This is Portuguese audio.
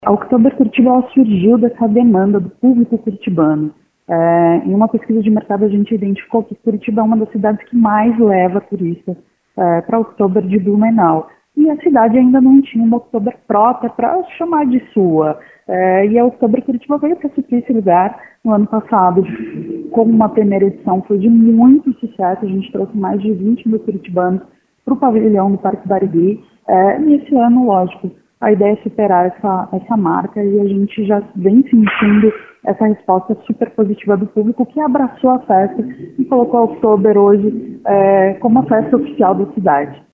A Oktober Curitiba ela surgiu dessa demanda do público curitibano. Em uma pesquisa de mercado, a gente identificou que Curitiba é uma das cidades que mais leva turistas para a Oktober de Blumenau. E a cidade ainda não tinha uma Oktober própria para chamar de sua. E a Oktober Curitiba veio para suprir esse lugar no ano passado. Como uma primeira edição foi de muito sucesso, a gente trouxe mais de 20 mil curitibanos para o pavilhão do Parque Barigui. E esse ano, lógico, a ideia é superar essa marca e a gente já vem sentindo essa resposta super positiva do público que abraçou a festa e colocou a Oktober hoje como a festa oficial da cidade.